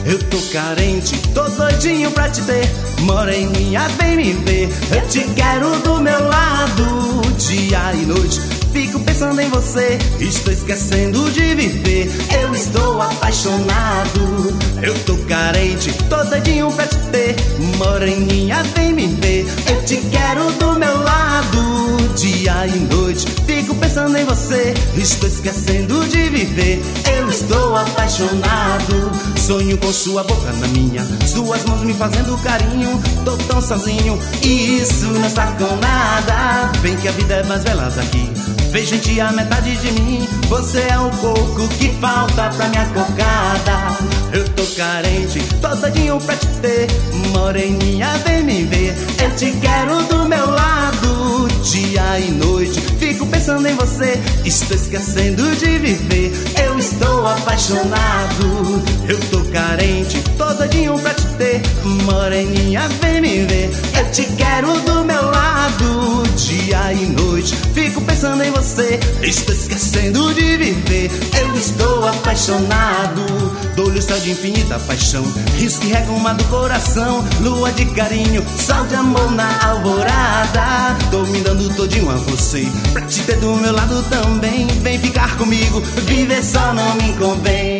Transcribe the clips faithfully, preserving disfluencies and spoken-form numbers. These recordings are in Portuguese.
Eu tô carente, tô doidinho pra te ter. Moreninha, vem me ver. Eu te quero do meu lado, dia e noite. Fico pensando em você, estou esquecendo de viver. Eu estou apaixonado. Eu tô carente, tô doidinho pra te ter. Moreninha, vem me ver. Eu te quero do meu lado, dia e noite. Fico pensando em você, estou esquecendo de viver. Eu estou apaixonado. Sonho com sua boca na minha, suas mãos me fazendo carinho. Tô tão sozinho e isso não está com nada. Vem que a vida é mais velada aqui. Vejo em ti a metade de mim. Você é o pouco que falta pra minha cocada. Eu tô carente, tô doidinho pra te ter. Moreninha, vem me ver. Eu te quero do meu lado, dia e noite. Fico pensando em você, estou esquecendo de viver. Eu estou apaixonado. Eu tô carente, tô doidinho pra te ter. Moreninha, vem me ver. Eu te quero do meu lado, dia e noite. Fico pensando em você, estou esquecendo de viver. Eu estou apaixonado. Dou-lhe o céu de infinita paixão, rios que regam do coração. Lua de carinho, sol de amor na alvorada. Tô me dando todinho a você, pra te ter do meu lado também. Vem ficar comigo, viver só não me convém.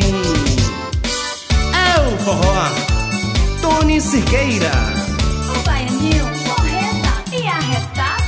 É o forró, Tony Cirqueira. O baianinho, porreta e arretado.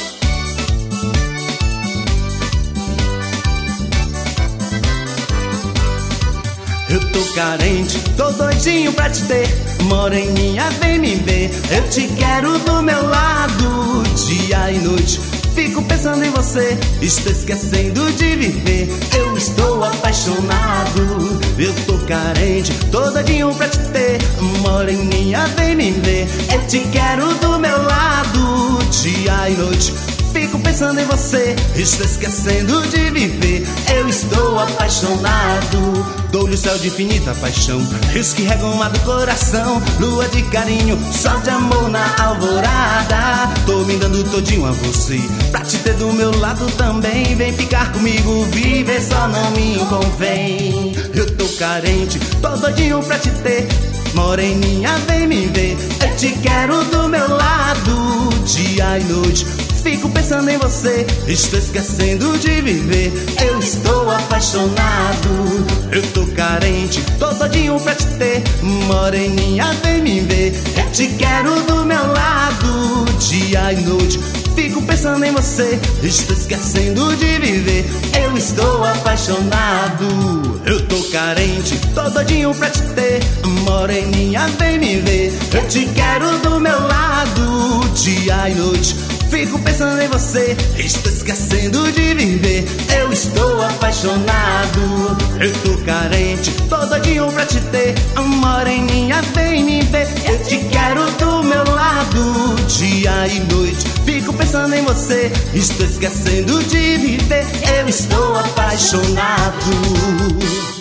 Eu tô carente, tô doidinho pra te ter. Moreninha, vem me ver. Eu te quero do meu lado, dia e noite. Fico pensando em você, estou esquecendo de viver. Eu estou apaixonado. Eu tô carente, tô doidinho pra te ter. Moreninha, vem me ver. Eu te quero do meu lado, dia e noite. Fico pensando em você, estou esquecendo de viver. Eu estou apaixonado. Dou-lhe o céu de infinita paixão, rios que regam do coração. Lua de carinho, sol de amor na alvorada. Tô me dando todinho a você, pra te ter do meu lado também. Vem ficar comigo, viver só não me convém. Eu tô carente, tô doidinho pra te ter. Moreninha, vem me ver. Eu te quero do meu lado, dia e noite. Fico pensando em você, estou esquecendo de viver. Eu estou apaixonado. Eu tô carente, tô todinho pra te ter. Moreninha, vem me ver. Eu te quero do meu lado, dia e noite. Fico pensando em você, estou esquecendo de viver. Eu estou apaixonado. Eu tô carente, tô doidinho pra te ter. Moreninha, vem me ver. Eu te quero do meu lado, dia e noite. Fico pensando em você, estou esquecendo de viver. Eu estou apaixonado. Eu tô carente, tô doidinho pra te ter. Moreninha, vem me ver. Eu te quero do meu lado, dia e noite. Fico pensando em você, estou esquecendo de viver. Eu estou apaixonado.